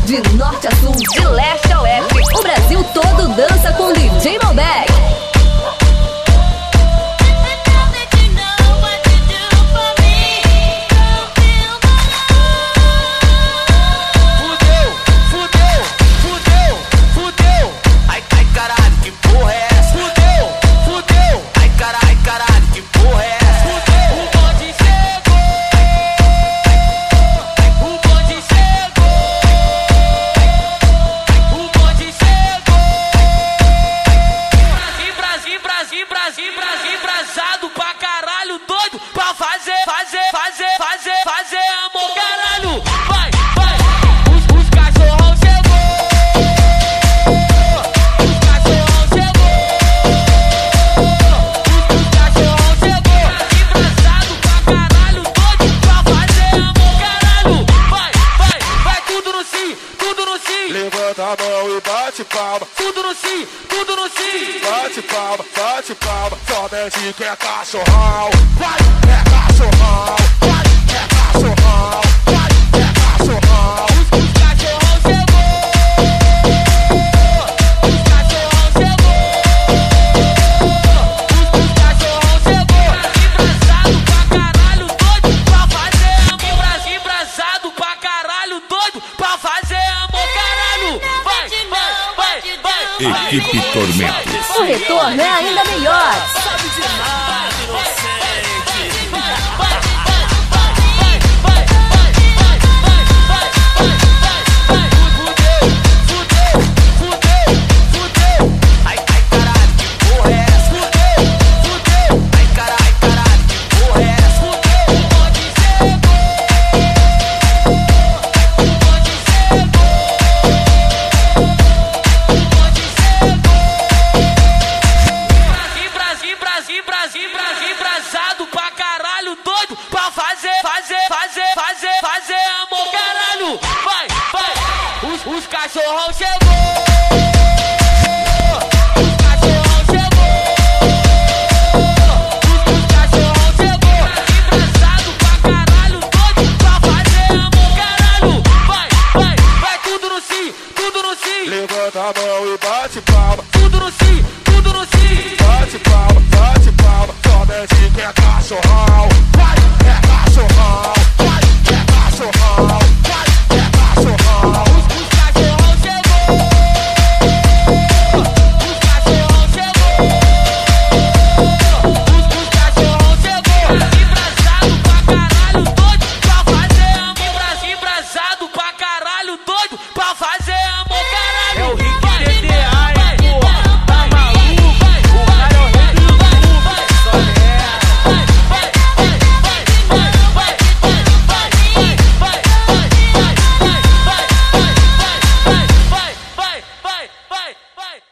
De norte a sul, de leste a oeste, o Brasil todo dança com DJ Malbec. Brasado pra caralho, doido pra fazer amor, caralho. Vai, os cachorrão chegou. Os cachorrão chegou. Os cachorrão chegou. Brasado pra caralho, doido pra fazer amor, caralho. Vai, tudo no sim, tudo no sim. Levanta a mão e bate palma. Tudo no sim, tudo no sim. Bate palma, somente que é cachorrão. Vai, é cachorrão. Vai, é cachorrão. Vai, é cachorrão. Os cachorrão chegou. Os cachorrão chegou. Os cachorrão chegou. Embrasado pra caralho, doido pra fazer amor. Embrasado pra caralho, doido pra fazer amor, caralho. Vai. Equipe Tormento. O retorno é ainda melhor. Sabe de nada, inocente. Fudeu. Ai, caralho, que porra é essa? Fudeu. Ai, caralho, que porra é essa? Fudeu. O bonde chegou. Brasado pra caralho, doido pra fazer amor, caralho. Vai, os cachorrão chegou.